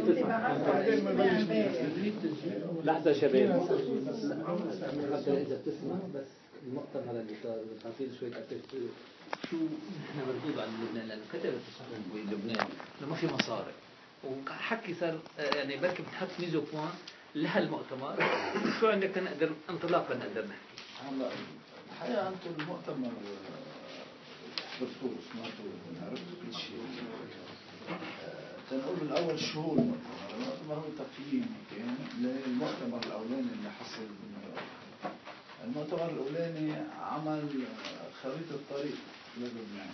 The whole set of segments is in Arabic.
لحظة شباب، حتى إذا بتسمع بس المؤتمر اللي صار تفاصيل شوي شو نحن مردود عن لبنان، لأنه كتبت بلبنان إنه ما في مصاري، وحكي صار يعني بركي بتحط ميزو بوان لهالمؤتمر. شو عندك نقدر انطلاقا نقدر نحكي؟ هلا الحقيقة أنتم المؤتمر حضرتوه سمعتوا عرفتوا كل شيء. تنقول بالأول شو هو المؤتمر؟ المؤتمر هو تقييم كان للمؤتمر الأولاني اللي حصل بنيويورك. المؤتمر الأولاني عمل خريطة طريق للبنان،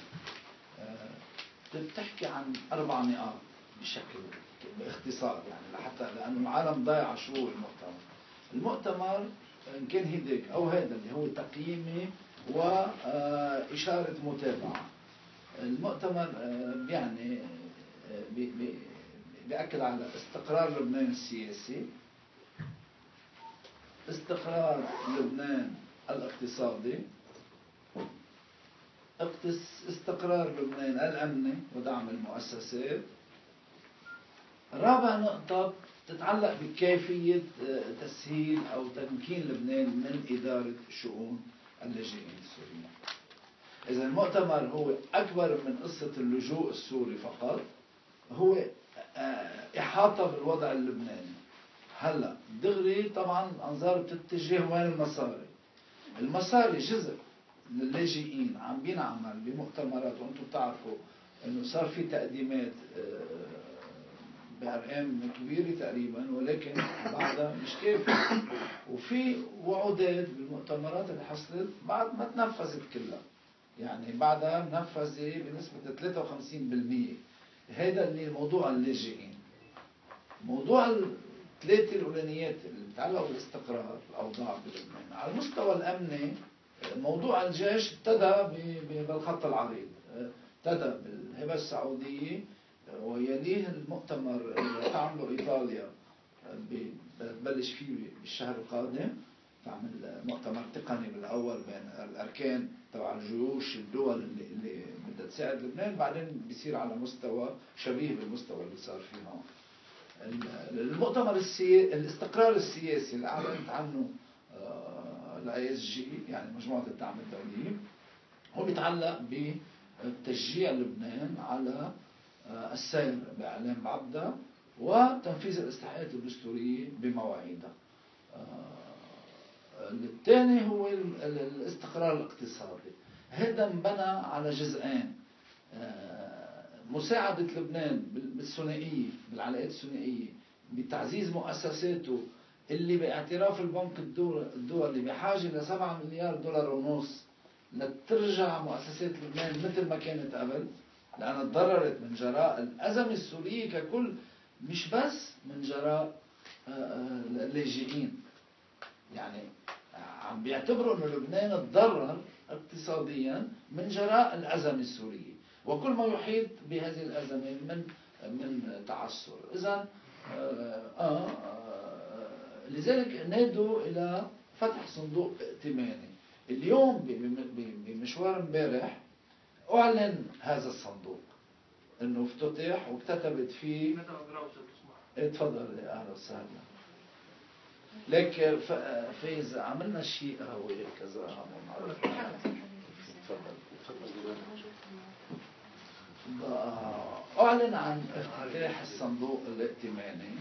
بتحكي عن 4 نقاط بشكل باختصار، يعني لحتى لأنه العالم ضايعة شو هو المؤتمر. المؤتمر إن كان هيديك أو هذا اللي هو تقييمي وإشارة متابعة. المؤتمر يعني بيأكد على استقرار لبنان السياسي، استقرار لبنان الاقتصادي، استقرار لبنان الأمني ودعم المؤسسات. رابع نقطة تتعلق بكيفية تسهيل أو تمكين لبنان من إدارة شؤون اللاجئين السوريين. إذا المؤتمر هو أكبر من قصة اللجوء السوري فقط، هو إحاطة بالوضع اللبناني. هلا دغري طبعا أنظار بتتجه وين المصاري. المصاري جزء للاجئين عم بينعمل بمؤتمرات، وأنتم بتعرفوا إنه صار في تقديمات بأرقام كبيرة تقريبا، ولكن بعدها مش كافية. وفي وعودات بالمؤتمرات اللي حصلت بعد ما تنفذت كلها، يعني بعدها منفذة بنسبة 53%. هذا اللي موضوع اللاجئين. موضوع الثلاثة الأولانيات اللي بتعلقوا بالاستقرار الأوضاع بلبنان على المستوى الأمني، موضوع الجيش ابتدى بالخط العريض، ابتدى بالهبة السعودية، ويليه المؤتمر اللي تعمله إيطاليا بتبلش فيه بالشهر القادم. تعمل مؤتمر تقني بالأول بين الأركان تبع الجيوش الدول اللي بدها تساعد لبنان، بعدين بيصير على مستوى شبيه بالمستوى اللي صار فيه هون. المؤتمر الاستقرار السياسي اللي أعلنت عنه الISG يعني مجموعة الدعم الدولي، هو بيتعلق بتشجيع لبنان على السير بإعلام بعبدة وتنفيذ الاصلاحات الدستورية بمواعيدها. الثاني هو الاستقرار الاقتصادي. هذا انبنى على جزئين: مساعدة لبنان بالثنائية، بالعلاقات الثنائية، بتعزيز مؤسساته اللي باعتراف البنك الدولي بحاجة ل$7.5 مليار لترجع مؤسسات لبنان مثل ما كانت قبل، لأنها تضررت من جراء الأزمة السورية ككل، مش بس من جراء اللاجئين. يعني عم بيعتبروا أن لبنان تضرر اقتصاديا من جراء الأزمة السورية وكل ما يحيط بهذه الأزمة من تعثر. إذن لذلك نادوا إلى فتح صندوق ائتماني. اليوم بمشوار امبارح أعلن هذا الصندوق إنه افتتح وكتبت فيه. اتفضل يا أهلا وسهلا. لك فايز عملنا شيء قهوة كذا. تفضل. أعلن عن افتتاح الصندوق الائتماني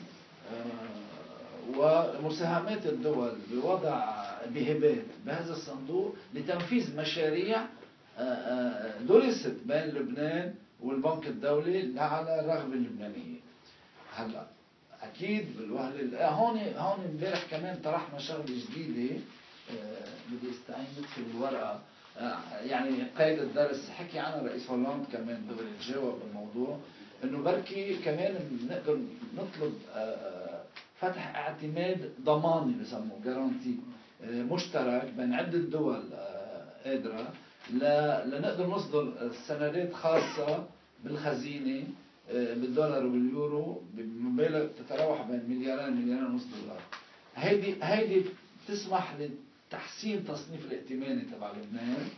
ومساهمات الدول بوضع بهبات بهذا الصندوق لتنفيذ مشاريع درست بين لبنان والبنك الدولي على الرغبة اللبنانية. هلا أكيد بالوهلة هون امبارح كمان طرحنا شغلة جديدة، بدي استعين ندخل الورقة، يعني قيد الدرس حكي عنها رئيس هولاند كمان دغري تجاوب بالموضوع، إنه بركي كمان نقدر نطلب فتح اعتماد ضماني بسموه جارانتي مشترك بين عدة دول قادرة لنقدر نصدر سندات خاصة بالخزينة بالدولار وباليورو بمبالغ تتراوح بين $2.5 مليار. هيدي تسمح لتحسين تصنيف الائتماني تبع لبنان،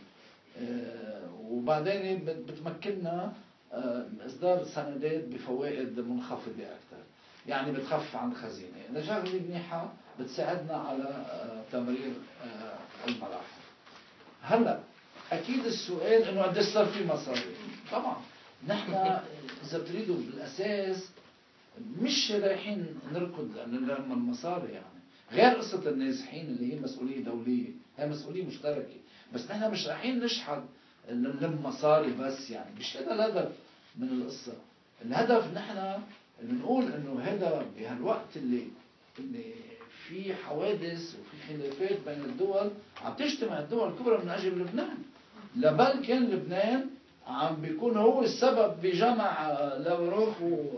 وبعدين بتمكننا اصدار سندات بفوائد منخفضة اكثر. يعني بتخفف عن الخزينة، يعني شغلة منيحة بتساعدنا على تمرير المراحل. هلا أكيد السؤال إنه قديش صار في مصاري. طبعا نحن إذا بتريدوا بالأساس مش رايحين نركض لما المصاري، يعني غير قصة النازحين اللي هي مسؤولية دولية، هي مسؤولية مشتركة، بس نحن مش رايحين نشحد نلم مصاري بس، يعني مش هذا الهدف من القصة. الهدف نحن نقول انه هذا بهالوقت اللي في حوادث وفي خلافات بين الدول، عم تجتمع الدول الكبرى من اجل لبنان. لبل كان لبنان عم بيكون هو السبب بجمع لافروف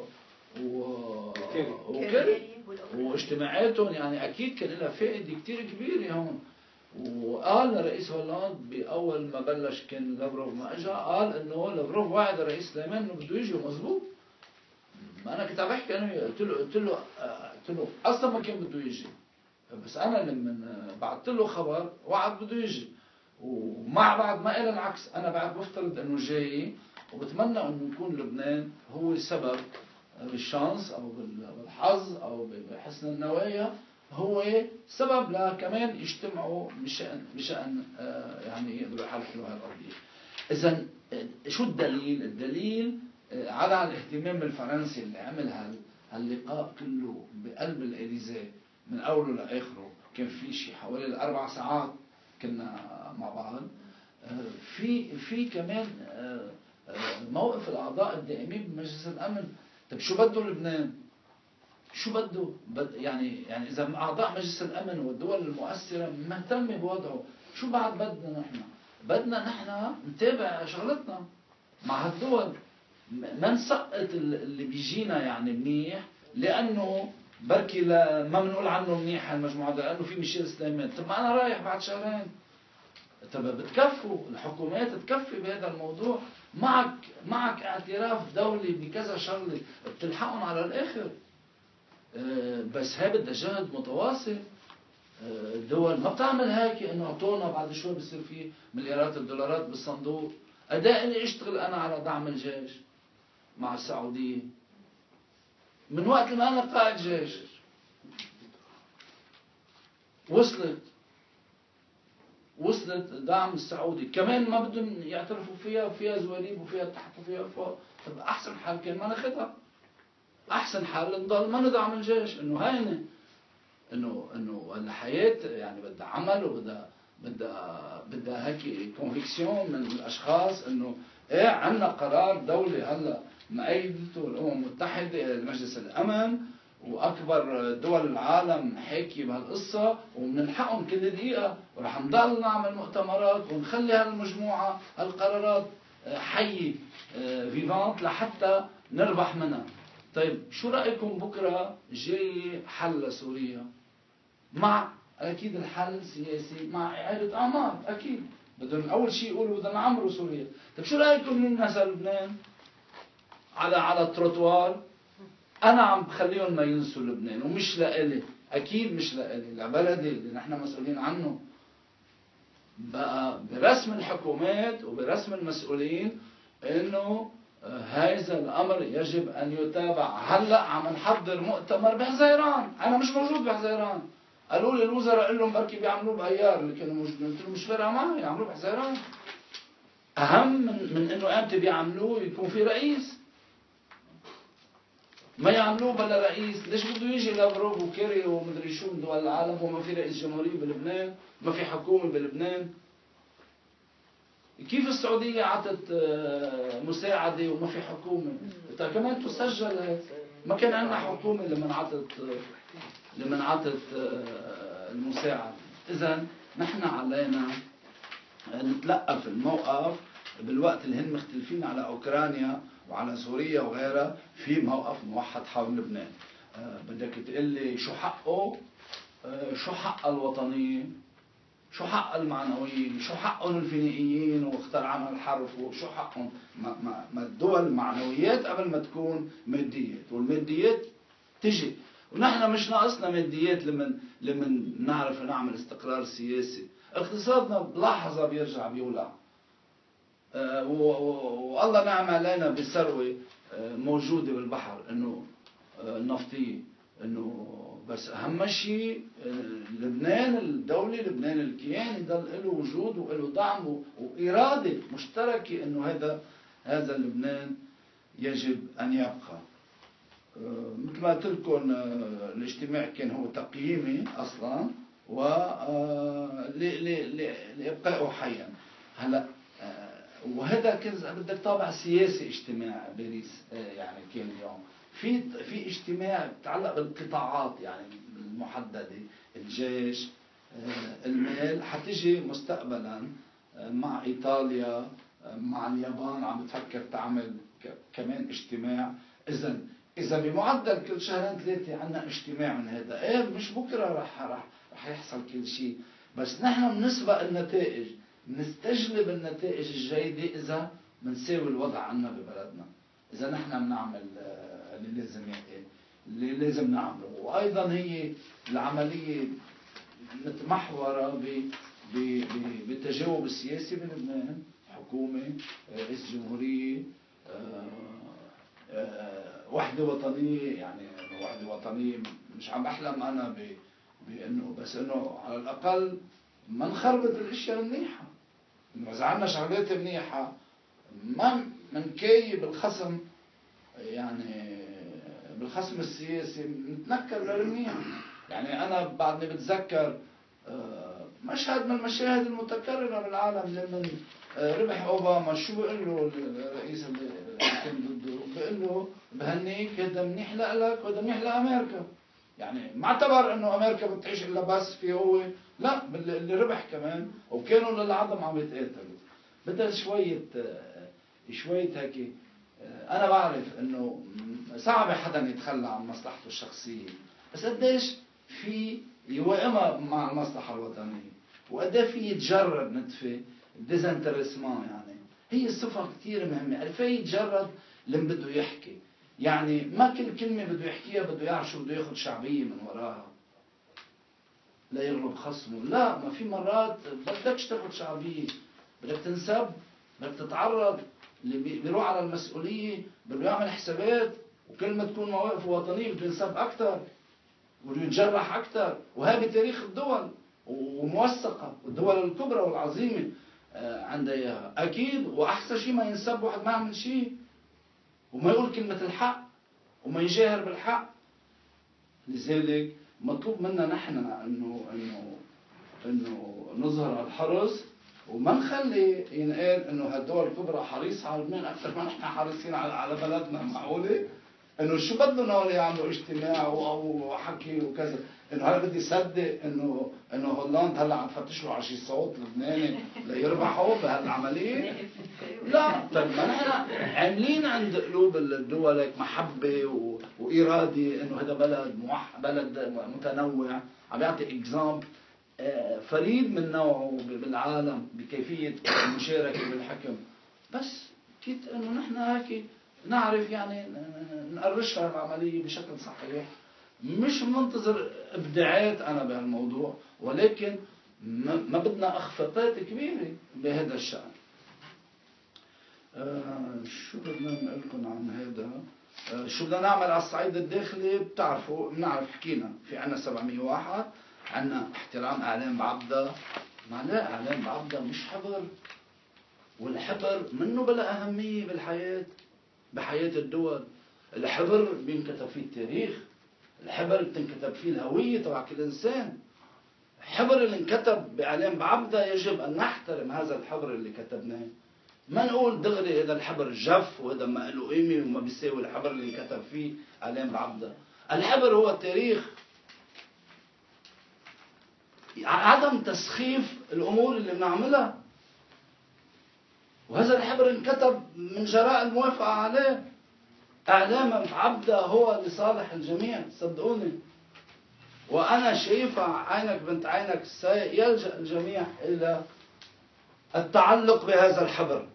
وكيري واجتماعاتهم، يعني اكيد كان لها فائده كثير كبيره هون. وقال رئيس هولاند باول ما بلش كان لافروف ما اجى، قال انه لافروف وعد الرئيس سليمان انه بده يجي، مضبوط. ما انا كنت عم بحكي انا قلت له اصلا ما كان بده يجي، بس انا لما بعثت له خبر وعد بده يجي، ومع بعض ما قال العكس. انا بعد بفترض انه جاي، وبتمنى انه يكون لبنان هو السبب بالشانس او بالحظ او بحسن النوايا، هو سبب لكمان يجتمعوا بشأن يعني يقدروا يحلوا هذه القضية. إذا شو الدليل؟ الدليل على الاهتمام الفرنسي اللي عمل هاللقاء كله بقلب الإليزيه من أوله لآخره. كان في شيء حوالي 4 ساعات كنا مع بعض. في كمان موقف الأعضاء الدائمين بمجلس الأمن. طب شو بده لبنان؟ شو بده؟ يعني إذا أعضاء مجلس الأمن والدول المؤثرة مهتمة بوضعه، شو بعد بدنا نحن؟ بدنا نحن نتابع شغلتنا مع هالدول، ما نسقط اللي بيجينا يعني منيح، لأنه بركي ما بنقول عنه منيح هالمجموعة لأنه في ميشيل سليمان. طب ما أنا رايح بعد شهرين. طب بتكفوا الحكومات تكفي بهذا الموضوع. معك اعتراف دولي بكذا شغله بتلحقهم على الآخر. بس هي بدها جهد متواصل. الدول ما بتعمل هيك انه اعطونا بعد شوي بصير في مليارات الدولارات بالصندوق. اداء اللي اشتغل انا على دعم الجيش مع السعوديه من وقت ما انا قائد جيش، وصلت دعم السعودي كمان ما بدهم يعترفوا فيها، وفيها زواليب وفيها تحت وفيها فوق. طب احسن حال كان ما ناخذها، احسن حال نضل ما ندعم الجيش. انه هينه انه الحياه يعني بدها عمل وبدها هيك كونفيكسيون من الاشخاص انه ايه عندنا قرار دولي هلا مأيدته الامم المتحده مجلس الامن واكبر دول العالم حاكي بهالقصه، وبنلحقهم كل دقيقه، ورح نضل نعمل مؤتمرات ونخلي هالمجموعه هالقرارات حيه فيفانت لحتى نربح منها. طيب شو رأيكم بكرة جاي حل لسوريا؟ مع أكيد الحل سياسي مع إعادة أعمار. أكيد بدهم أول شيء يقولوا بدنا نعمروا سوريا. طيب شو رأيكم من الناس لبنان على التروتوار؟ أنا عم بخليهم ما ينسوا لبنان، ومش لإلي، أكيد مش لإلي، لبلدي اللي نحن مسؤولين عنه. بقى برسم الحكومات وبرسم المسؤولين إنه هذا الأمر يجب أن يتابع. هلأ عم نحضر مؤتمر بحزيران، أنا مش موجود بحزيران. قالوا لي الوزراء قال لهم بركي بيعملوه بأيار اللي كانوا موجودين. قلت لهم مش فارقة معي، يعملوه بحزيران. أهم من إنه أمتى بيعملوه يكون في رئيس. ما يعملوه بلا رئيس. ليش بده يجي لافروف وكيري ومدري شو من دول العالم وما في رئيس جمهورية بلبنان، ما في حكومة بلبنان؟ كيف السعودية عطت مساعدة وما في حكومة؟ كمان تسجل هيك. ما كان عندنا حكومة لمن عطت المساعدة. إذا نحن علينا نتلقف الموقف بالوقت اللي هن مختلفين على أوكرانيا وعلى سوريا وغيرها، في موقف موحد حول لبنان. بدك تقلي شو حقه، شو حق الوطنية، شو حق المعنويين، شو حقهم الفينيقيين واختار عنها الحرف، وشو حقهم ما الدول معنويات قبل ما تكون ماديات، والماديات تجي. ونحن مش ناقصنا ماديات لمن نعرف نعمل استقرار سياسي. اقتصادنا بلحظة بيرجع بيولع. والله نعم علينا بثروة موجودة بالبحر، انه النفطية. إنه بس أهم شيء لبنان الدولة، لبنان الكيان يضل له وجود وله دعم وإرادة مشتركة إنه هذا لبنان يجب أن يبقى. مثل ما قلت لكم الاجتماع كان هو تقييمي أصلا لإبقائه حيا. هلا وهذا كان بدك طابع سياسي اجتماع باريس يعني كان اليوم في اجتماع بتعلق بالقطاعات يعني المحددة، الجيش، المال. حتيجي مستقبلا مع إيطاليا مع اليابان عم بتفكر تعمل كمان اجتماع. إذا بمعدل كل شهرين ثلاثة عندنا اجتماع من هذا، مش بكرة رح يحصل كل شيء، بس نحن بنسبق النتائج، بنستجلب النتائج الجيدة إذا بنساوي الوضع عنا ببلدنا، إذا نحن بنعمل اللي لازم نعمله. وأيضا هي العملية متمحورة بالتجاوب السياسي بلبنان، حكومة، رئيس جمهورية، وحدة وطنية. يعني وحدة وطنية مش عم بحلم أنا بأنه، بس أنه على الأقل ما نخربط الأشياء المنيحة. إنه إذا عندنا شغلات منيحة ما منكايب الخصم، يعني بالخصم السياسي نتنكر للمنيح. يعني أنا بعدني بتذكر مشهد من المشاهد المتكررة بالعالم لمن ربح أوباما، شو بيقول له الرئيس اللي كان ضده؟ بيقول له بهنيك، هذا منيح لك وهذا منيح لأمريكا. يعني ما اعتبر انه امريكا بتعيش الا بس في هو، لا، اللي ربح كمان، وكانوا للعدم عم يتقاتلوا. بدها شوية هيك. انا بعرف انه صعب حدا يتخلى عن مصلحته الشخصية، بس قديش في يوائمها مع المصلحة الوطنية، وقديش في يتجرد نتفة ديزانترسمان. يعني هي الصفة كتير مهمة. عرفه يتجرد لما بده يحكي، يعني ما كل كلمة بده يحكيها بده يعرف شو بده ياخد شعبية من وراها لا يغلب خصمه. لا، ما في مرات بدكش تاخد شعبية، بدك تنسب، بدك تتعرض، اللي بيروح على المسؤولية بده يعمل حسابات، وكل ما تكون مواقف وطنية بده ينسب أكثر، بده يتجرح أكثر. وهذا بتاريخ الدول وموثقة، والدول الكبرى والعظيمة عندها إياها أكيد. وأحسن شيء ما ينسب واحد ما يعمل شيء، وما يقول كلمة الحق، وما يجاهر بالحق. لذلك مطلوب منا نحن انه نظهر الحرص، وما نخلي ينقال انه هالدول الكبرى حريصة على لبنان اكثر ما نحن حريصين على بلدنا. معقولة؟ انه شو بدهم هول يعملوا اجتماع وحكي وكذا؟ انه هلا بدي صدق انه هولندا هلا عم تفتش له على شي صوت لبناني ليربحوا بهالعمليه؟ لا. طيب ما نحن عاملين عند قلوب الدول هيك محبه واراده انه هذا بلد متنوع، عم يعطي اكزامبل فريد من نوعه بالعالم بكيفيه المشاركه بالحكم. بس كيف انه نحن هيك نعرف يعني نقرشها العملية بشكل صحيح. مش منتظر ابداعات أنا بهالموضوع، ولكن ما بدنا أخفاقات كبيرة بهذا الشأن. شو بدنا نقول لكم عن هذا؟ شو بدنا نعمل على الصعيد الداخلي؟ بتعرفوا، بنعرف حكينا في عنا 701، عنا احترام أعلام بعبدة. ما لا، أعلام بعبدة مش حبر، والحبر منه بلا أهمية بحياة الدول. الحبر بينكتب فيه التاريخ، الحبر بتنكتب فيه الهوية تبع كل إنسان. الحبر اللي انكتب بإعلام بعبدة يجب أن نحترم هذا الحبر اللي كتبناه. ما نقول دغري هذا الحبر جف وهذا ما له قيمة وما بيساوي الحبر اللي انكتب فيه إعلام بعبدة. الحبر هو التاريخ. عدم تسخيف الأمور اللي بنعملها، وهذا الحبر انكتب من جراء الموافقة عليه. إعلام بعبدة هو لصالح الجميع، صدقوني. وأنا شايفة عينك بنت عينك، يلجأ الجميع إلى التعلق بهذا الحبر.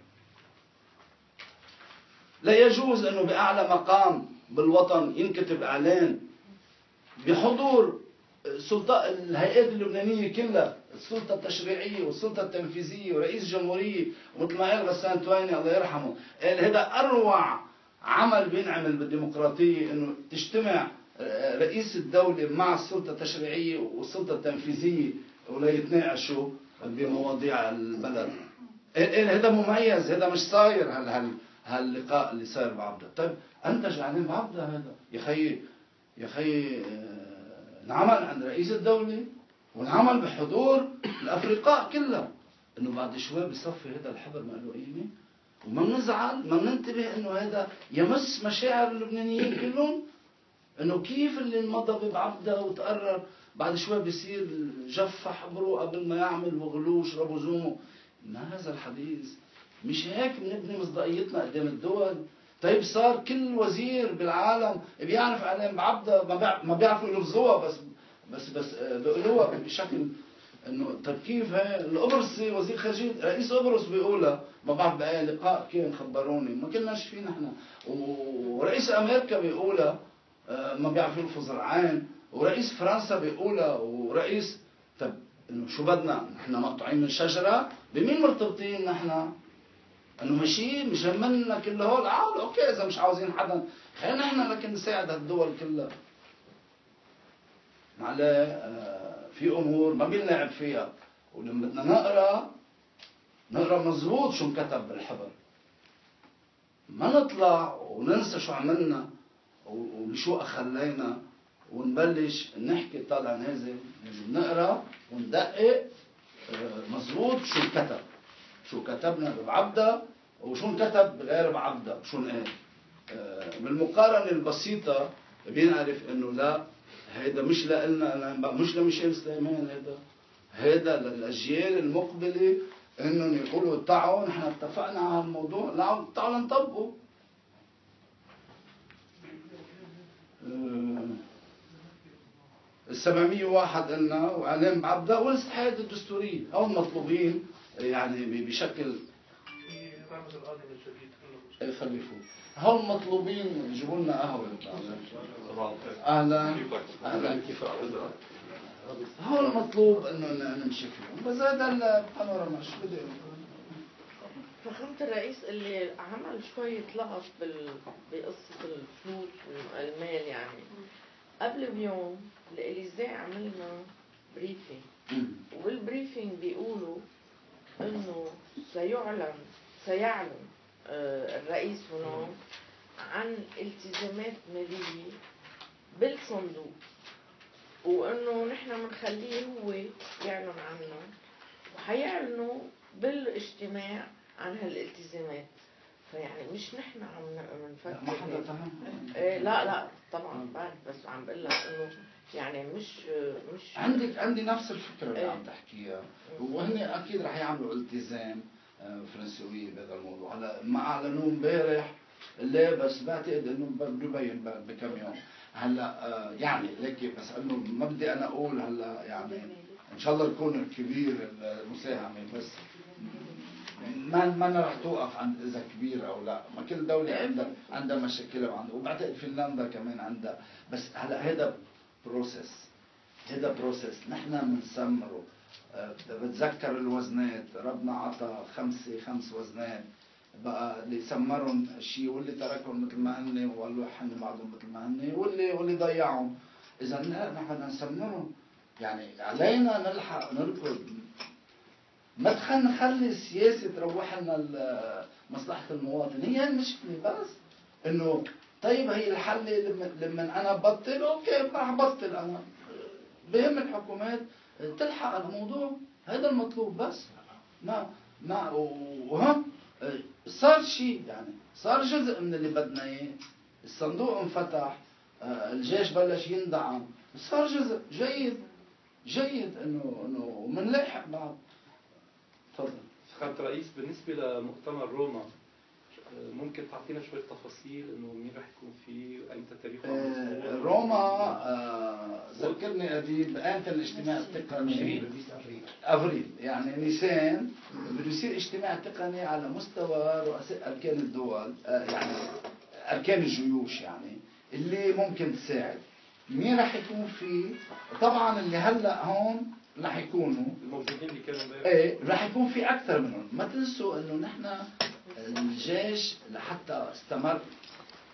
لا يجوز أنه بأعلى مقام بالوطن ينكتب إعلان بحضور سلطة الهيئات اللبنانية كلها، السلطة التشريعية والسلطة التنفيذية ورئيس جمهورية. ومثل ما قال غسان تويني الله يرحمه، قال هذا أروع عمل بينعمل بالديمقراطية إنه تجتمع رئيس الدولة مع السلطة التشريعية والسلطة التنفيذية وليتناقشوا بمواضيع البلد. هذا مميز، هذا مش صاير هاللقاء اللي صاير بعبدة. طيب أنتج عليه بعبدة هذا يا خي انعمل عند رئيس الدولة وانعمل بحضور الأفرقاء كلها. إنه بعد شوي بصفي هذا الحبر ما له قيمة، وما بنزعل ما بننتبه إنه هذا يمس مشاعر اللبنانيين كلهم. إنه كيف اللي انمضى بعبدة وتقرر بعد شوي بيصير جف حبره قبل ما يعمل وغلوه وشربوا زومه. ما هذا الحديث، مش هيك بنبني مصداقيتنا قدام الدول. طيب صار كل وزير بالعالم بيعرف عليهم بعبدة، ما بيعرفوا يلفظوها، بس بيقولوها بشكل انه طيب كيف هي القبرصي وزير خارجية رئيس قبرص بيقولها. ما بعرف بأي لقاء كان خبروني، ما كناش فيه نحن. ورئيس امريكا بيقولها ما بيعرف يلفظ رعان، ورئيس فرنسا بيقولها، ورئيس. طب انه شو بدنا نحن مقطوعين من شجره؟ بمين مرتبطين نحن؟ انه ماشي مش همنا كل هول اوكي اذا مش عاوزين حدا خلينا نحن لكن نساعد هالدول كلها. عليه في امور ما بنلعب فيها، ولما بدنا نقرا مزبوط شو انكتب بالحبر، ما نطلع وننسى شو عملنا وبشو اخلينا ونبلش نحكي طالع نازل. نقرا وندقق مزبوط شو انكتب، شو كتبنا بعبدة وشو انكتب بغير بعبدة شو نقال. بالمقارنة البسيطة بينعرف انه لا هيدا مش لنا، مش لميشيل سليمان، هيدا للاجيال المقبلة انهم يقولوا تعالوا نحن اتفقنا على الموضوع، لا تعالوا نطبقه. ال701 قلنا وعلم بعبدة والاستحقاقات الدستورية أو المطلوبين يعني بشكل خلي فوق. هول المطلوبين يجيبوا لنا قهوة. أهلا أهلا كيف حالك؟ هول المطلوب إنه نمشي فيهم، بس هذا البانوراما شو بدي أقول. فخامة الرئيس اللي عمل شوية لغط بقصة الفلوس والمال يعني قبل بيوم الإليزيه عملنا بريفينج، والبريفينج بيقولوا إنه سيعلن الرئيس هناك عن التزامات مالية بالصندوق، وإنه نحن بنخليه هو يعلن عنها، وحيعلنوا بالاجتماع عن هالالتزامات. فيعني مش نحن عم نفكر. ما حدا فهم. لا طبعا بعد، بس عم بقول لك انه يعني مش عندي نفس الفكره اللي عم تحكيها، وهن اكيد رح يعملوا التزام فرنسويه بهذا الموضوع. هلا ما اعلنوه امبارح لا، بس بعتقد انه بده يبين بكم يوم. هلا يعني لكن بس انه ما بدي انا اقول هلا يعني ان شاء الله يكون كبير المساهمه، بس ما رح توقف عند اذا كبير او لا. ما كل دوله عندها مشاكلها وبعتقد فنلندا كمان عندها. بس هلا هذا بروسيس نحن بنسمره. بتذكر الوزنات، ربنا عطى 5 وزنات، بقى اللي سمرهم شيء واللي تركهم مثل ما هن وقالوا حن بعضهم مثل ما هن واللي ضيعهم. اذا نحن بدنا نسمرهم، يعني علينا نلحق نركض. ما نخلي السياسة تروح لنا مصلحة المواطن. هي المشكلة بس انه طيب هي الحل لما انا بطل اوكي راح بطل انا. بهم الحكومات تلحق الموضوع، هذا المطلوب. بس ما وهم صار شيء يعني صار جزء من اللي بدنا اياه. الصندوق انفتح، الجيش بلش يندعم، صار جزء جيد انه منلحق بعض. تفضل. سعادة الرئيس، بالنسبة لمؤتمر روما ممكن تعطينا شوية تفاصيل انه مين رح يكون فيه وامتى تاريخه؟ روما ذكرني اديب امتى الاجتماع التقني؟ افريل يعني نيسان بده يصير اجتماع تقني على مستوى رؤساء اركان الدول، يعني اركان الجيوش يعني اللي ممكن تساعد. مين رح يكون فيه؟ طبعا اللي هلا هون رح يكونوا الموجودين اللي كانوا امبارح. ايه رح يكون في اكثر منهم. ما تنسوا انه نحن الجيش لحتى استمر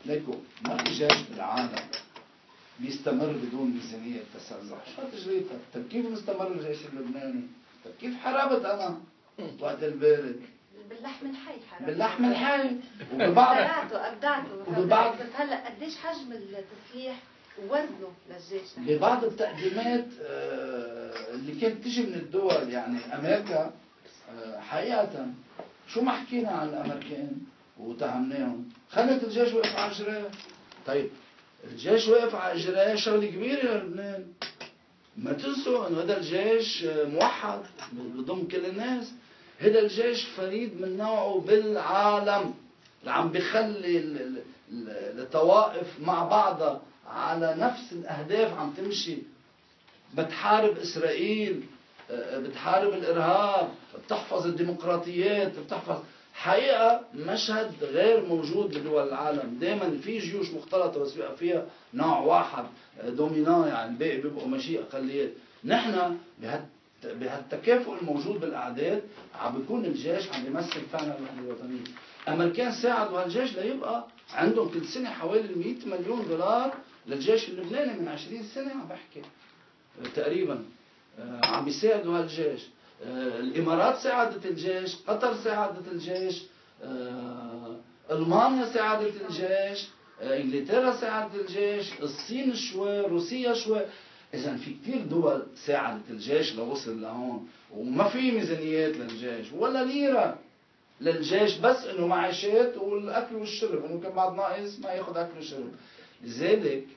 ليكو ما في جيش بالعالم بيستمر بدون ميزانية تسلح. شو تجريتها؟ طيب كيف مستمر الجيش اللبناني؟ طيب كيف حاربت أنا وقت البارد؟ باللحم الحي حرام. باللحم الحي وببعض أبدعته بس هلا قديش حجم التسليح ووزنه للجيش؟ ببعض التقديمات اللي كانت تجي من الدول، يعني أمريكا حقيقة شو ما حكينا عن الأمريكان وتهمناهم، خلت الجيش وقف على اجراه. طيب الجيش وقف على اجراه شغله كبيره للبنان. ما تنسوا انه هذا الجيش موحد بضم كل الناس. هذا الجيش فريد من نوعه بالعالم، اللي عم بخلي الطوائف مع بعضها على نفس الاهداف عم تمشي. بتحارب اسرائيل، بتحارب الارهاب، بتحفظ الديمقراطيات، بتحفظ. حقيقة مشهد غير موجود بدول العالم. دائما في جيوش مختلطة بس بيبقى فيها نوع واحد دومينان، يعني الباقي بيبقوا ماشي أقليات. نحن بهالتكافؤ الموجود بالأعداد عم بيكون الجيش عم بيمثل فعلا الوحدة الوطنية. الأمريكان ساعدوا هالجيش ليبقى عندهم كل سنة حوالي 100 مليون دولار للجيش اللبناني. من 20 سنة عم بحكي تقريبا عم بيساعدوا هالجيش. الإمارات ساعدت الجيش، قطر ساعدت الجيش، ألمانيا ساعدت الجيش، إنجلترا ساعدت الجيش، الصين شوي، روسيا شوي. إذا في كثير دول ساعدت الجيش لوصل لهون، وما في ميزانيات للجيش ولا ليرة للجيش، بس إنه معاشات والأكل والشرب، إنه كان بعد ناقص ما ياخذ أكل وشرب. لذلك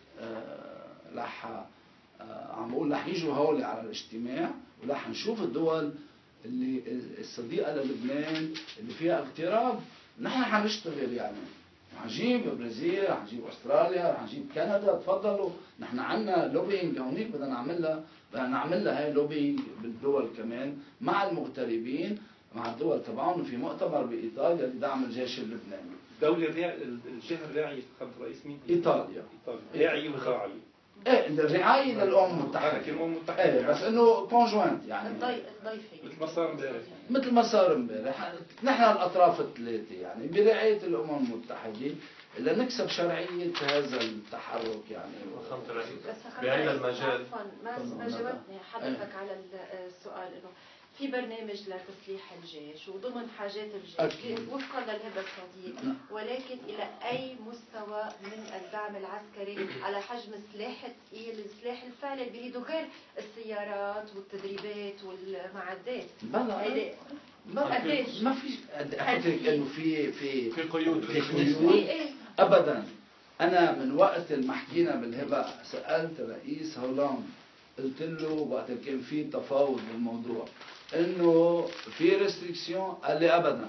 عم بقول رح يجوا هولي على الاجتماع ورح نشوف الدول اللي الصديقة للبنان اللي فيها اغتراب. نحن حنشتغل، يعني رح نجيب برازيل، رح نجيب استراليا، رح نجيب كندا. تفضلوا، نحن عندنا لوبينج هونيك بدنا نعملها هاي لوبينج بالدول كمان مع المغتربين، مع الدول تبعهم. في مؤتمر بايطاليا لدعم الجيش اللبناني. الجهة الراعية فخامة الرئيس مين؟ ايطاليا. راعي وراعي. ايه الرعاية للأمم المتحدة. الأمم المتحدة. ايه بس انه كونجوانت، يعني الضيفة مثل ما صار امبارح. مثل ما صار امبارح. نحن الاطراف الثلاثة يعني برعاية الأمم المتحدة لنكسب شرعية هذا التحرك. يعني فخامة الرئيس بهذا المجال ما جاوبتني حضرتك على السؤال انه في برنامج لتسليح الجيش وضمن حاجات الجيش وفقا للهبة السعودية، ولكن إلى أي مستوى من الدعم العسكري على حجم السلاح الثقيل، السلاح الفعلي اللي بيريدوا غير السيارات والتدريبات والمعدات؟ ما في أفكر إنه في قيود أبدا. أنا من وقت ما حكينا بالهبة سألت رئيس هولاند، قلت له وقت كان في تفاوض بالموضوع انه في ريستريكسيون، قال لي ابدا.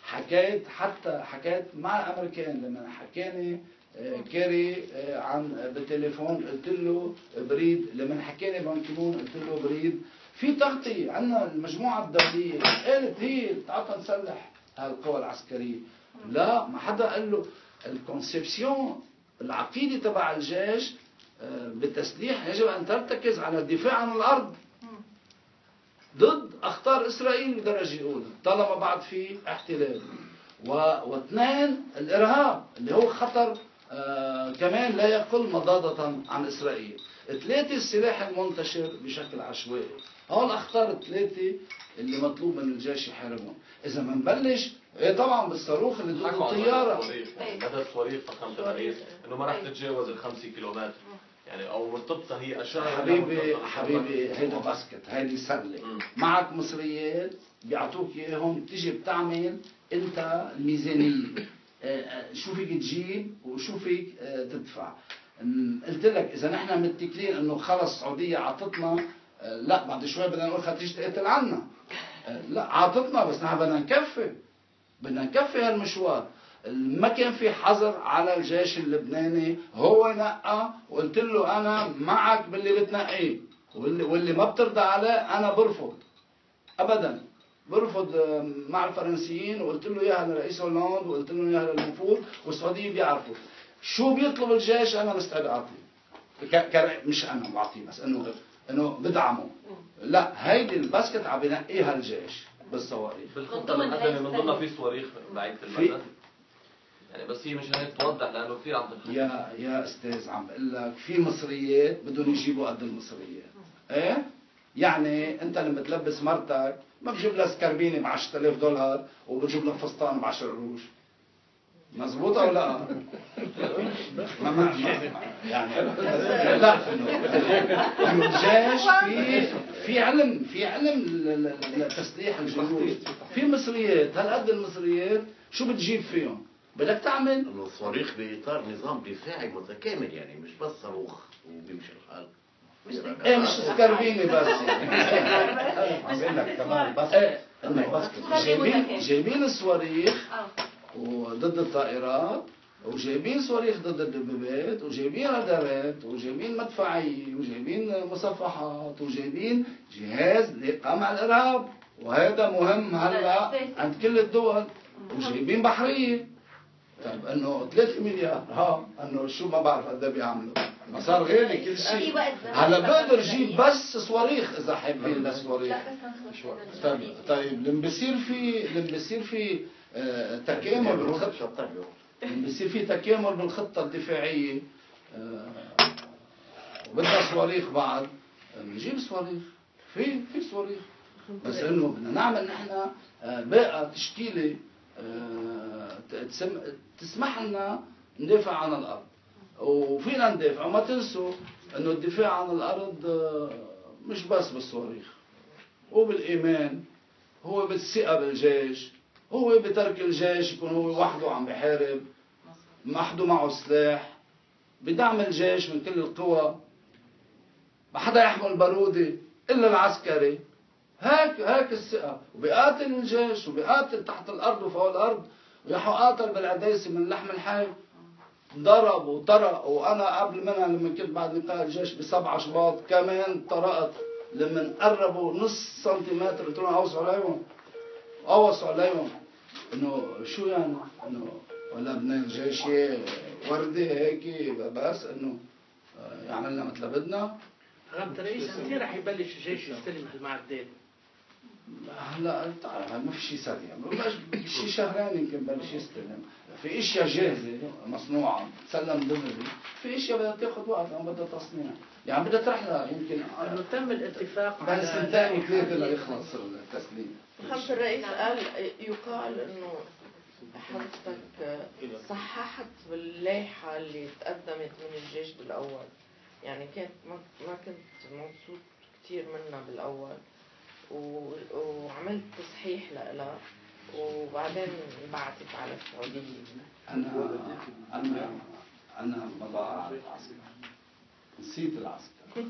حكيت مع الامريكان لما حكاني كيري عن بالتليفون، قلت له بريد. لما حكاني بان كيمون قلت له بريد. في تغطية عندنا المجموعة الدولية قالت هي تعال نسلح هالقوى العسكرية. لا، ما حدا قال له الكونسبسيون العقيدة تبع الجيش بالتسليح يجب أن ترتكز على الدفاع عن الأرض ضد أخطار إسرائيل بدرجة أولى طالما بعد في احتلال، واثنين الإرهاب اللي هو خطر كمان لا يقل مضادة عن إسرائيل. ثلاثة السلاح المنتشر بشكل عشوائي. هول الأخطار الثلاثة اللي مطلوب من الجيش يحاربهم. إذا ما نبلش طبعا بالصاروخ اللي ضد الطيارة، مدى الصواريخ فخامة الرئيس انه ما راح تتجاوز ال5 كيلومتر، يعني او مرتبطة هي اشياء. حبيبي هيدا باسكت، هيدي سلة. معك مصريات بيعطوك اياهم، بتيجي بتعمل انت الميزانية، شو فيك تجيب وشو فيك تدفع. قلت لك اذا نحن متكلين انه خلص السعودية عطتنا، لا بعد شوي بدنا نقول خليش تقتل عنا. لا عاطتنا، بس نحن بدنا نكفي هالمشوار. ما كان في حظر على الجيش اللبناني، هو نقى وقلت له انا معك باللي بتنقيه، واللي ما بترضى عليه انا برفض ابدا. برفض مع الفرنسيين، وقلت له اياها لرئيس هولاند، وقلت له اياها للوفود، والسعوديين بيعرفوا شو بيطلب الجيش انا مستعد اعطيه. مش انا بعطيه، بس انه بدعمه. لا، هيدي الباسكت عم بينقيها الجيش بالصواريخ. بالخطة المقدمة من ضمنها في صواريخ بعيدة المدى. يعني بس هي مش هيك توضح لانه كثير عم تخلي. يا استاذ عم بقول لك في مصريات بدهم يجيبوا قد المصريات. ايه يعني انت لما تلبس مرتك ما بجيب لها سكربينه ب $10,000 وبجيب لها فستان ب 10 قروش. مزبوط او لا؟ ما يعني لا انه الجيش في علم لتسليح الجنود. في مصريات هالقد المصريات شو بتجيب فيهم؟ بدك تعمل انه الصواريخ باطار نظام دفاعي متكامل، يعني مش بس صاروخ وبيمشي الحال. ايه مش سكربيني بس يعني عم بقول لك كمان بس جايبين الصواريخ وضد الطائرات، وجايبين صواريخ ضد الدبابات، وجايبين رادارات، وجايبين مدفعية، وجايبين مصفحات، وجايبين جهاز لإقامة الإرهاب، وهذا مهم هلا عند كل الدول، وجايبين بحرية. طيب انه 3 مليار انه شو ما بعرف قد ايه بيعملوا، ما صار غالي كل شيء. هلا بقدر اجيب بس صواريخ اذا حابين للصواريخ. طيب لما بصير في تكامل بالخطه، لما بصير في تكامل بالخطه الدفاعيه وبدنا صواريخ بعد، بنجيب صواريخ. في صواريخ، بس انه بدنا نعمل نحن بقى تشكيله تسمح لنا ندافع عن الارض، وفينا ندافع. وما تنسوا انه الدفاع عن الارض مش بس بالصواريخ، هو بالايمان، هو بالثقه بالجيش، هو بترك الجيش يكون هو وحده عم بحارب، ما حدا معه سلاح، بدعم الجيش من كل القوى، ما حدا يحمل بارودة الا العسكري. هيك الثقة، وبيقاتل الجيش وبيقاتل تحت الارض وفوق الارض، ويقاتل بالعديسي من لحم الحي. ضرب وطرق، وانا قبل منها لما كنت بعد لقاء الجيش ب7 شباط كمان طرقت لما قربوا نص سنتيمتر، قلت لهم اوصوا عليهم انه شو يعني، انه ولا بدنا الجيش وردي هيك بس انه يعملنا مثل بدنا. غمت رئيس متى رح يبلش الجيش يستلم هالمعدات؟ هلا ما في شيء سريع، شيء شهرين يمكن بلش يستلم. في اشياء جاهزه مصنوعه تسلم دغري، في اشياء بدها تاخذ وقت، بدها تصنيع، يعني بدها ترحلها يمكن انه تم الاتفاق بين 2 و3 ليخلص التسليم. خمس الرئيس قال يقال انه حضرتك صححت باللائحه اللي تقدمت من الجيش بالاول، يعني ما كنت مبسوط كثير منها بالاول، وعملت تصحيح لها وبعدين بعتت على السعوديه. انا ما بعرف العسكر، نسيت العسكر.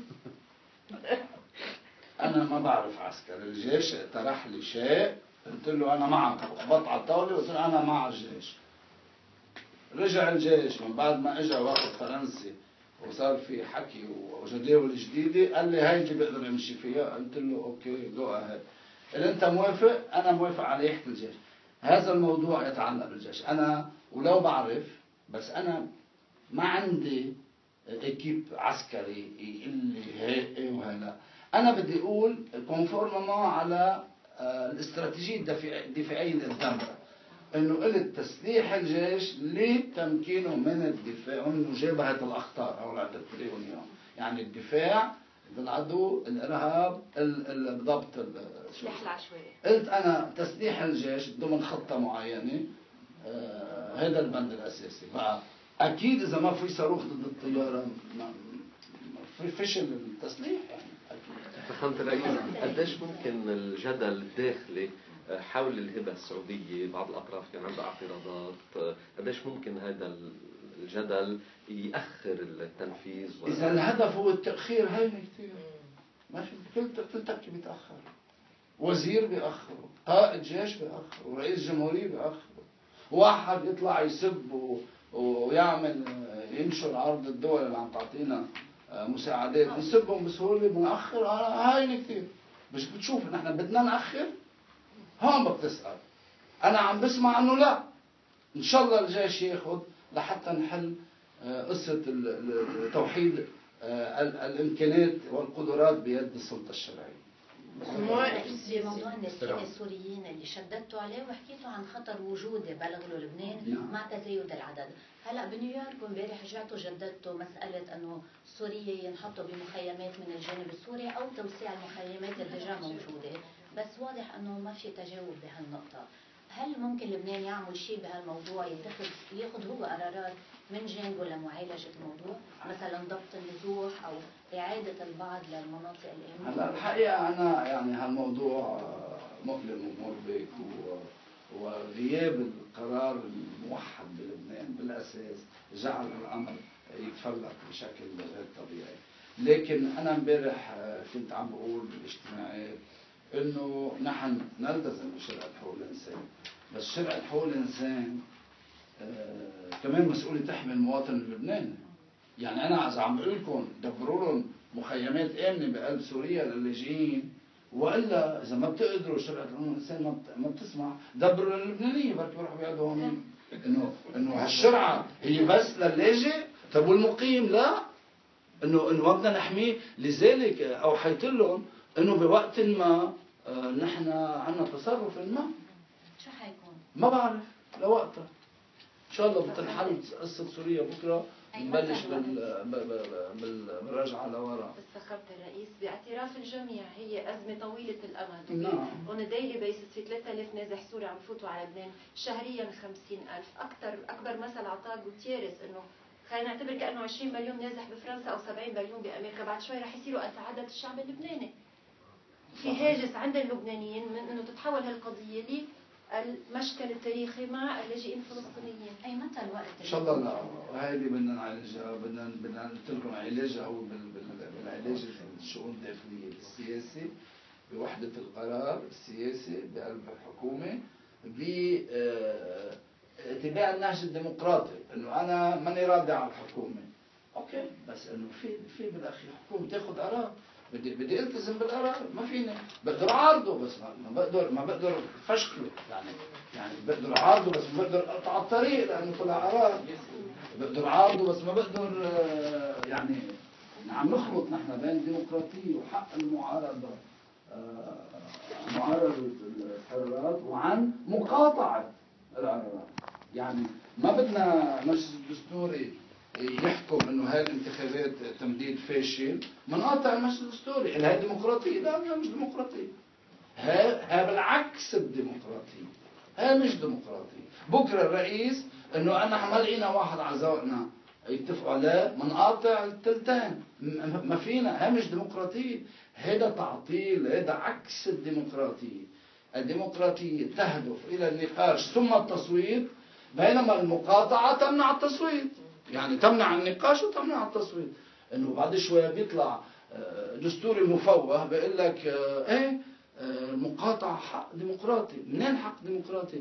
انا ما بعرف عسكر. الجيش اقترح لي شيء قلت له انا معك، خبطت على الطاوله وقلت له انا مع الجيش. رجع الجيش من بعد ما اجى وقت فرنسي وصار في حكي وجداول جديده، قال لي هيدي بقدر امشي فيها. قلت له اوكي جو اهيد، اذا انت موافق انا موافق على لائحه الجيش. هذا الموضوع يتعلق بالجيش. انا ولو بعرف، بس انا ما عندي اكيب عسكري يقول لي هيك وهي لا. انا بدي اقول كونفورمما على الاستراتيجيه الدفاعيه اللي قدامنا، انه قلت تسليح الجيش لتمكينه من الدفاع ومن مجابهه الاخطار او العدوان، يعني الدفاع ضد العدو، الارهاب، الضبط السلاح العشوائي. قلت انا تسليح الجيش ضمن خطه معينه، هذا البند الاساسي. بقى اكيد اذا ما في صاروخ ضد الطياره في فشل التسليح يعني. فخامة الرئيس، قديش ممكن الجدل الداخلي حول الهبة السعودية، بعض الأطراف كان عندها اعتراضات، قديش ممكن هذا الجدل يأخر التنفيذ؟ إذا الهدف هو التأخير هين كثير، ما في كل تكي بيتأخر، وزير بيأخره، قائد جيش بيأخره، ورئيس جمهورية بيأخره، واحد يطلع يسب ويعمل ينشر عرض الدول اللي عم تعطينا مساعدات نسبهم بسهوله بنأخر. هاي كثير مش بتشوف نحن بدنا نأخر. هون بتسأل انا عم بسمع انه لا، ان شاء الله الجيش ياخذ لحتى نحل قصه توحيد الامكانات والقدرات بيد السلطه الشرعيه. بموضوع النسيين السوريين اللي شددتوا عليه وحكيتوا عن خطر وجود بلغ له لبنان مع تزايد العدد. هلا بنيويورك وامبارح رجعتوا جددتوا مساله انه السوريين ينحطوا بمخيمات من الجانب السوري او توسيع المخيمات اللي ديجا موجوده، بس واضح انه ما في تجاوب بهالنقطه. هل ممكن لبنان يعمل شيء بهالموضوع، ياخذ هو قرارات من جانبه لمعالجه الموضوع، مثلا ضبط النزوح او اعاده البعض للمناطق الامنه؟ هلا الحقيقه انا يعني هالموضوع مؤلم ومربك وغياب القرار الموحد بلبنان بالاساس جعل الامر يتفلت بشكل غير طبيعي. لكن انا امبارح كنت عم بقول بالاجتماعات انه نحن نلتزم بشرع حقوق الانسان، بس شرع حقوق الانسان كمان مسؤولية تحمي المواطن اللبناني. يعني انا اذا عم بقول لكم دبروا لهم مخيمات امنه بقلب سوريا للاجئين، والا اذا ما بتقدروا شرع حقوق الانسان ما بتسمع دبروا للبنانيه بركي بيروحوا بيقعدوا هون. انه هالشرعه هي بس للاجئ، طب والمقيم لا، انه ما بدنا نحميه. لذلك اوحيت لهم انه بوقت ما نحن عندنا تصرف ما. شو حيكون؟ ما بعرف لوقتها ان شاء الله بتنحل قصه سوريا بكره نبلش بالرجعه لورا. بس فخامة الرئيس باعتراف الجميع هي أزمة طويلة الأمد. نعم. on a daily basis في 3000 نازح سوري عم يفوتوا على لبنان، شهريا 50,000. أكبر مثل أعطاه غوتيريس إنه خلينا نعتبر كأنه 20 مليون نازح بفرنسا أو 70 مليون بأمريكا، بعد شوي رح يصيروا قد عدد الشعب اللبناني. في هاجس عند اللبنانيين من إنه تتحول هالقضية المشكل التاريخي مع اللاجئين الفلسطينيين. اي متى الوقت؟ ان شاء الله لا، وهذه بدنا نعالجها، بدنا قلت لكم علاجها هو بالعلاج الشؤون الداخليه السياسي، بوحده القرار السياسي بقلب الحكومه، باتباع النهج الديمقراطي. انه انا ماني راضي على الحكومه، اوكي، بس انه في بالاخير حكومه تاخذ قرار، بدي التزم بالقرار، ما فيني بقدر اعارضه بس ما بقدر فشكله. يعني بقدر اعارضه بس ما بقدر اقطع الطريق لانه طلع قرار. بقدر اعارضه بس ما بقدر يعني عم نخلط نحن بين الديمقراطيه وحق المعارضه، معارضه القرارات وعن مقاطعه القرارات. يعني ما بدنا مجلس دستوري يحكم انه هاي الانتخابات تمديد فاشل، منقاطع المجلس الدستوري، هاي ديمقراطيه؟ لا مش ديمقراطيه. هاي بالعكس الديمقراطيه، هاي مش ديمقراطيه. بكره الرئيس انه انا ما لقينا واحد على ذوقنا يتفقوا عليه، منقاطع الثلثين، ما فينا. هاي مش ديمقراطيه، هذا تعطيل، هذا عكس الديمقراطيه. الديمقراطيه تهدف الى النقاش ثم التصويت، بينما المقاطعه تمنع التصويت. يعني تمنع النقاش وتمنع التصويت. انه بعد شويه بيطلع دستوري مفوه بيقول لك ايه المقاطعه حق ديمقراطي. منين حق ديمقراطي؟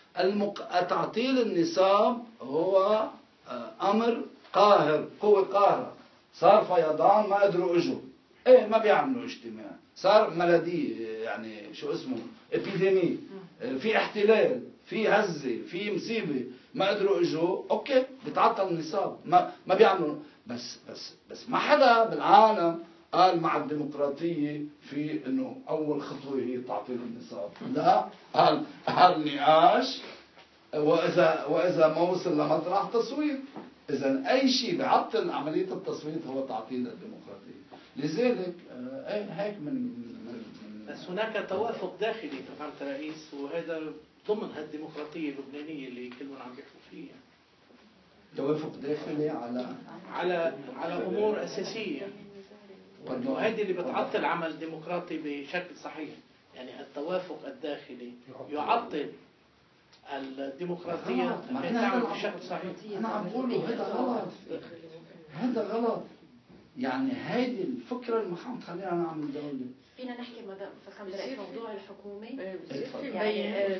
تعطيل النصاب هو امر قاهر، قوه قاهره. صار فيضان ما قدروا اجوا، ايه ما بيعملوا اجتماع، صار ملديه، يعني شو اسمه ابيديمي، في احتلال، في هزه، في مصيبه، ما قدروا اجوا، اوكي بتعطل النصاب، ما بيعملوا. بس ما حدا بالعالم قال مع الديمقراطيه في انه اول خطوه هي تعطيل النصاب. لا، قال نقاش، واذا ما وصل لمطرح تصويت. اذا اي شيء بيعطل عمليه التصويت هو تعطيل الديمقراطيه. لذلك هيك من بس هناك توافق داخلي فهمت الرئيس، وهذا ضمن هالديمقراطيه اللبنانيه اللي كلهم عم بيحكوا فيها. توافق داخلي على امور اساسيه، وهذه اللي بتعطل عمل ديمقراطي بشكل صحيح. يعني التوافق الداخلي يعطل الديمقراطيه ان تعمل بشكل صحيح. انا عم بقول له هذا غلط. يعني هيدي الفكره اللي ما عم تخلينا نعمل دوله. فينا نحكي مدام فخامة الرئيس موضوع الحكومة؟ يعني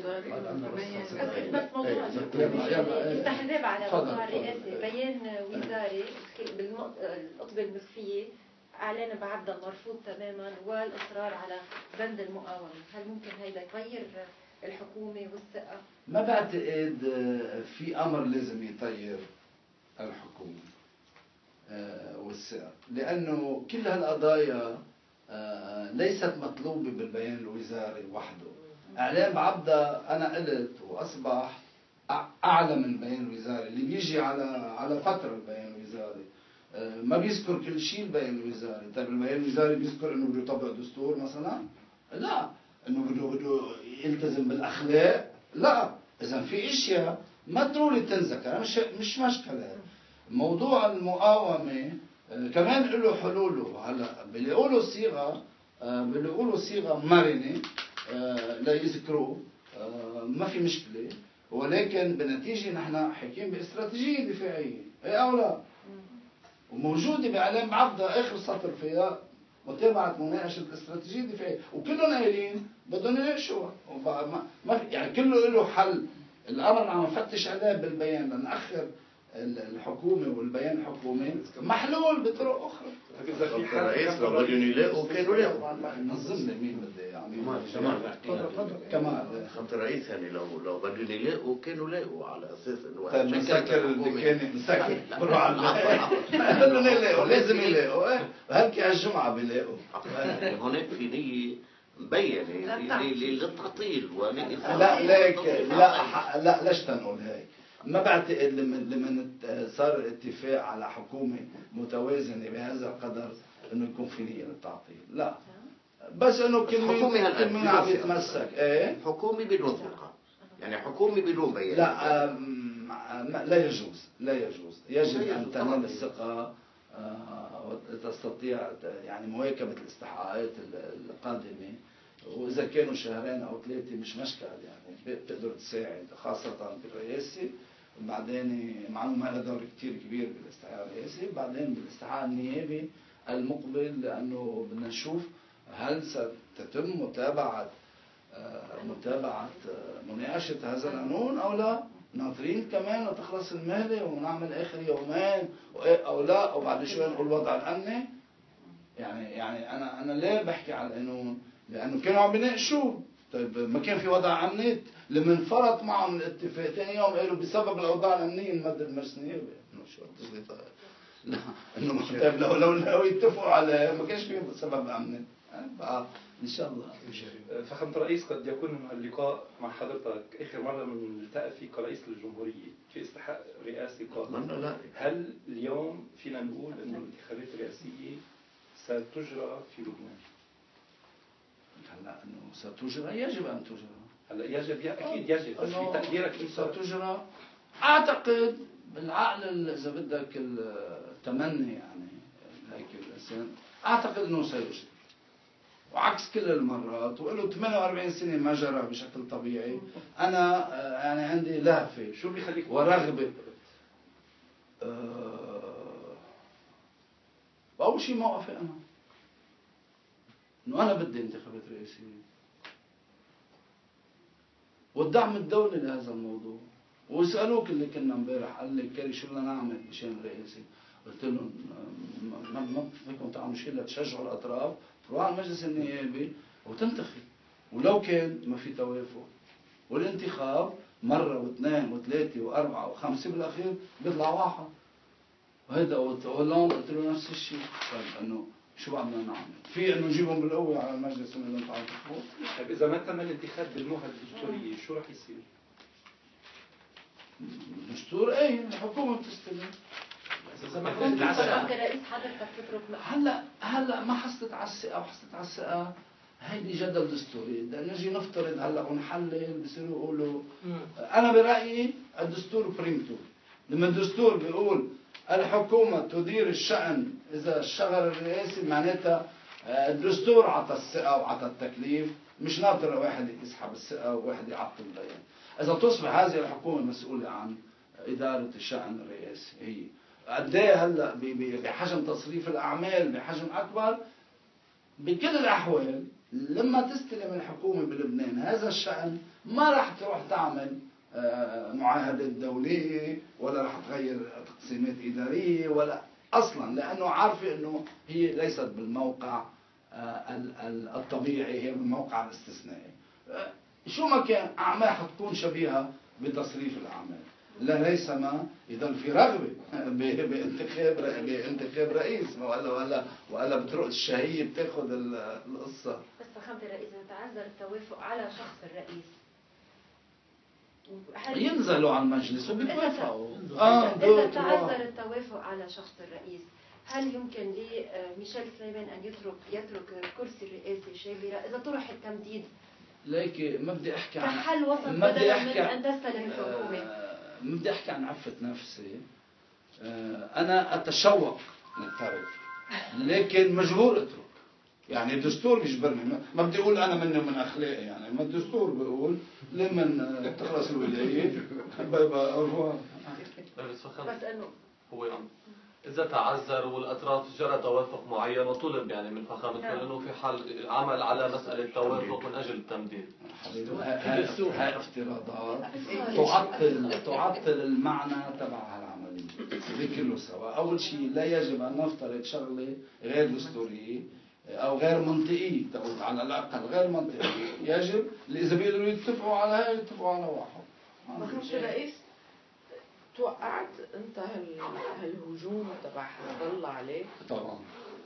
بس موضوع استحذاب على موضوع الرئاسة. بيان وزاري بالقطبة المخفية أعلن بعبدا مرفوض تماما والإصرار على بند المقاومة. هل ممكن هيدا يغير الحكومة والثقة؟ ما بعتقد في أمر لازم يطير الحكومة والثقة، لأنه كل هالقضايا ليست مطلوبة بالبيان الوزاري وحده. إعلام بعبدة أنا قلت وأصبح أعلى من البيان الوزاري اللي بيجي على فترة. البيان الوزاري ما بيذكر كل شيء. البيان الوزاري طيب البيان الوزاري بيذكر إنه بده يطبق دستور مثلا؟ لا. إنه بده يلتزم بالأخلاق؟ لا. إذا في أشياء ما ضروري تنذكر، مش مشكلة. موضوع المقاومة كمان له حلوله. هلا بيلاقوا له صيغة مرنة ليذكروه، ما في مشكلة. ولكن بالنتيجة نحن حاكيين باستراتيجية دفاعية، ايه او لا؟ وموجودة بإعلام بعبدة آخر سطر فيها متابعة مناقشة الاستراتيجية الدفاعية، وكلهم قايلين بدهم يناقشوها. يعني كله له حل. الأمر اللي عم نفتش عليه بالبيان لنأخر الحكومة والبيان الحكومي محلول بطرق أخرى. الرئيس لو بدهم يلاقوا كانوا لاقوا. نظمنا مين بده يعمل كمال. خط الرئيس يعني لو بدهم يلاقوا كانوا لاقوا على اساس انه طيب مسكر الدكان مسكر بروح على لازم يلاقوا. هلكي على الجمعة بيلاقوا. هناك في نية مبينة للتعطيل لا ليش تنقول هيك؟ ما بعتقد لما صار اتفاق على حكومة متوازنة بهذا القدر انه يكون في نية للتعطيل. لا، بس انه كل مين عم يتمسك. ايه حكومة بدون ثقة، يعني حكومة بدون بيان. لا يجوز. يجب ان تنال الثقة وتستطيع يعني مواكبة الاستحقاقات القادمة. وإذا كانوا شهرين أو 3 مش مشكل، يعني بتقدر تساعد خاصة بالرئاسة. وبعدين معلومة لها دور كتير كبير بالاستحقاق الرئاسي. وبعدين بالاستحقاق النيابي المقبل، لأنه بدنا نشوف هل ستتم متابعة مناقشة هذا القانون أو لا. ناطرين كمان لتخلص المهلة ونعمل آخر يومين أو لا، أو بعد شوي نقول الوضع الأمني. يعني أنا ليه بحكي على القانون؟ لأنه كانوا عم بيناقشوه. طيب ما كان في وضع أمني لما انفرط معهم الاتفاق. ثاني يوم قالوا بسبب الأوضاع الأمنية نمد المجلس النيابي. لا إنه طيب لو يتفقوا على ما كانش في سبب أمني. إن شاء الله. فخامة الرئيس، قد يكون اللقاء مع حضرتك آخر مرة من التقى فيه كرئيس للجمهورية في استحقاق رئاسي قادم. هل اليوم فينا نقول إنه الانتخابات الرئاسية ستجرى في لبنان؟ هلا انه ستجرى، يجب ان تجرى. هلا يجب، اكيد يجب، بس في تقديرك ستجرى. اعتقد بالعقل اذا بدك التمني، يعني هيك الانسان اعتقد انه سيجرى. وعكس كل المرات وله 48 سنه ما جرى بشكل طبيعي. انا يعني عندي لهفه شو بيخليك ورغبه. اول شيء موقفي انا انه انا بدي انتخابات رئاسيه، والدعم الدولي لهذا الموضوع. وسالوك اللي كنا امبارح، قال لي كاري شو بدنا نعمل مشان الرئاسه؟ قلت لهم ما فيكم تعملوا شيء لتشجعوا الاطراف تروح على المجلس النيابي وتنتخب. ولو كان ما في توافق والانتخاب مره واثنين وثلاثه واربعه وخمسه بالاخير بيطلع واحد. وهذا هولندا قلت له نفس الشيء. طيب انه شو بدنا نعمل؟ في انه نجيبهم بالقوه على المجلس انه انتم عم تحكموا؟ طيب اذا ما تم الانتخاب بالمهله الدستوريه شو راح يصير؟ الدستور ايه الحكومه بتستلم. هلا ما حصلت على الثقه وحصلت على الثقه، هيدي جدل دستوري. بدنا نجي نفترض هلا ونحلل بصيروا يقولوا. انا برايي الدستور بريمتو. لما الدستور بيقول الحكومه تدير الشأن اذا اشتغل الرئاسي، معناتها الدستور عطى الثقه وعطى التكليف، مش ناطر واحد يسحب الثقه وواحد يعطل البيان. اذا تصبح هذه الحكومه مسؤوله عن اداره الشأن الرئاسي، هي قد ايه هلا بحجم تصريف الاعمال بحجم اكبر. بكل الاحوال لما تستلم الحكومه بلبنان هذا الشأن ما راح تروح تعمل معاهدات دوليه ولا راح تغير تقسيمات اداريه ولا اصلا، لانه عارفه انه هي ليست بالموقع الطبيعي، هي بالموقع الاستثنائي. شو ما كان اعمال حتكون شبيهه بتصريف الاعمال. لا ليس ما يضل في رغبة بانتخاب رئيس، ولا بطرق الشهية بتاخذ القصة. بس فخامة الرئيس إذا تعذر التوافق على شخص الرئيس ينزلوا على المجلس وبيتوافقوا. إذا تعذر التوافق على شخص الرئيس، هل يمكن لميشيل سليمان أن يترك الكرسي الرئاسي شامرة إذا طرح التمديد؟ ليك ما بدي أحكي عن كحل وسط بدلا من أن تستلم الحكومة. ما بدي أحكي عن عفة نفسي. أنا أتشوق للترك، لكن مجبور أترك. يعني الدستور بيجبرني، ما بدي أقول أنا مني ومن أخلاقي، يعني ما الدستور بيقول لمن تخلص الولاية بس إنه هو إذا تعذر والأطراف جرى توافق معين وطلب يعني من فخامة أنه في حال عمل على مسألة توافق من أجل التمديد. هاي افتراضات تعطل المعنى تبع هالعملية بكله سوا. أول شيء لا يجب أن نفترض شغلة غير دستورية أو غير منطقية، على الأقل غير منطقية. يجب إذا بيقدروا يتفقوا على هاي يتفقوا على واحد. فخامة الرئيس، توقعت انت هالهجوم تبع حزب الله عليك؟ طبعا.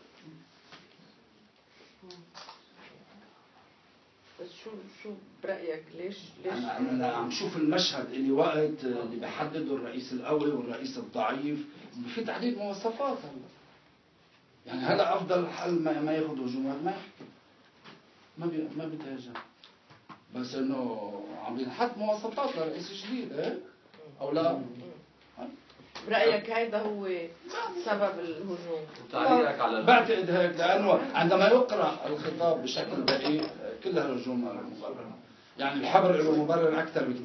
بس شو برأيك ليش أنا عم شوف المشهد اللي وقت اللي بحددوا الرئيس القوي والرئيس الضعيف في تحديد مواصفات. يعني هلا أفضل حل ما ياخذ هجومات، ما يحكي، ما بيتهاجم، بس إنه عم ينحط مواصفات لرئيس جديد أو لا؟ برأيك هيدا هو سبب الهجوم؟ تعليقك على بعتقد هيك، لأنه عندما يقرأ الخطاب بشكل دقيق كلها هجوم مبررة. يعني الحبر له مبرر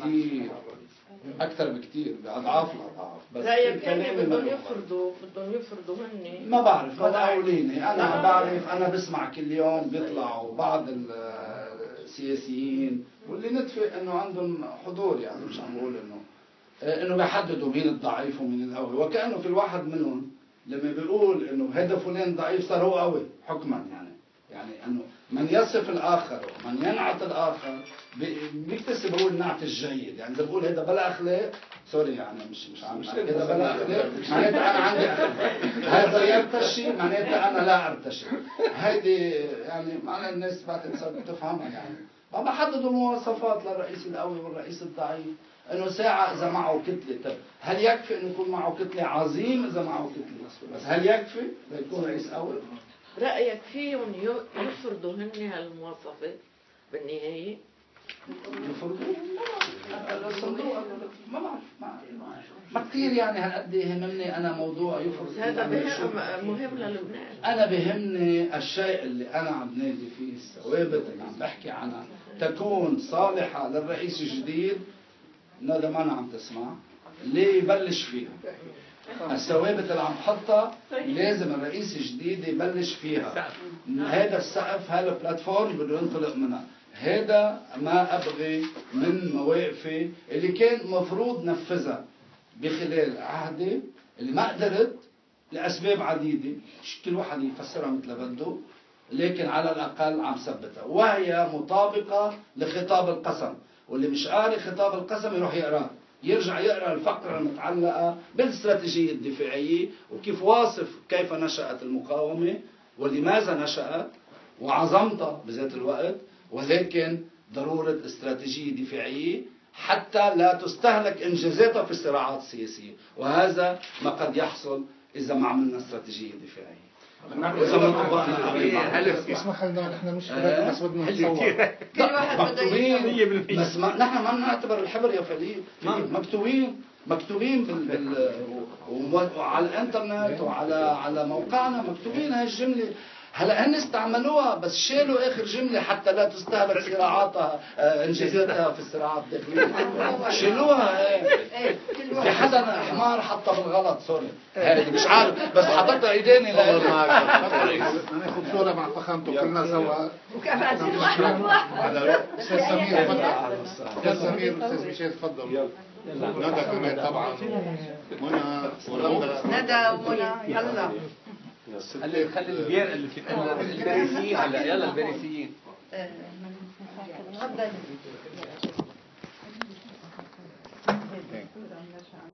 أكثر بكثير بأضعاف الأضعاف. بس رأيك هن بدهم يفرضوا هن؟ ما بعرف، ما تقوليني. أنا بعرف، أنا بسمع كل يوم بيطلعوا بعض السياسيين واللي نتفق إنه عندهم حضور، يعني مش عم بقول إنه بيحددوا مين الضعيف ومين القوي، وكأنه في الواحد منهم لما بيقول إنه هذا فلان ضعيف صار هو قوي حكما. يعني إنه من يصف الآخر ومن ينعت الآخر بيكتسب هو النعت الجيد. يعني إذا بقول هذا بلا أخلاق، سوري يعني مش عم هذا بلا أخلاق معناتها أنا عندي أخلاق، هذا يرتشي معناتها أنا لا أرتشي. هيدي يعني معنى الناس بعد صارت تفهمها. يعني ما بحددوا مواصفات للرئيس القوي والرئيس الضعيف. إنه ساعة إذا معه كتلة، طب هل يكفي إنه يكون معه كتلة؟ عظيم إذا معه كتلة، بس هل يكفي ليكون رئيس قوي؟ رأيك فيهم يفرضوا هن هالمواصفات بالنهاية؟ يفرضوا؟ ما بعرف، ما كثير يعني هالقد يهمني أنا موضوع يفرض. هذا مهم للبنان. أنا بهمني الشيء اللي أنا عم نادي فيه، الثوابت اللي عم بحكي عنها تكون صالحة للرئيس الجديد. هذا ما أنا عم تسمع ليه يبلش فيها. الثوابت اللي عم حطها لازم الرئيس الجديد يبلش فيها. هذا السقف، هذا البلاتفورم بده ينطلق منها. هذا ما أبغي من مواقفي اللي كان مفروض نفذها بخلال عهدي اللي ما قدرت لأسباب عديدة، كل واحد يفسرها مثل بده، لكن على الأقل عم ثبتها وهي مطابقة لخطاب القسم. واللي مش قاري خطاب القسم يروح يقراه، يرجع يقرأ الفقرة المتعلقة بالاستراتيجية الدفاعية وكيف واصف كيف نشأت المقاومة ولماذا نشأت وعظمتها بذات الوقت، ولكن ضرورة استراتيجية دفاعية حتى لا تستهلك إنجازاتها في الصراعات السياسية. وهذا ما قد يحصل إذا ما عملنا استراتيجية دفاعية. اسمح لنا نحن مش بس بدنا نتصور مكتوبين. نحن ما نعتبر الحبر يا فليل، مكتوبين وعلى الانترنت وعلى موقعنا مكتوبين هاي الجملة. هلا هن استعملوها بس شالوا اخر جمله حتى لا تستهلك صراعاتها انجازاتها في الصراعات الداخليه. شالوها. في حدا حمار حطها بالغلط، سوري هذه مش عارف، بس حطيتها ايديني ناخذ صوره مع فخامته كلنا سوا. استاذ سمير تفضل. استاذ سمير، استاذ ميشيل تفضل. ندى كمان طبعا، ندى ومنى يلا. خلي البير اللي في الباريسيين هلا، يلا الباريسيين. تفضل. أن نشأ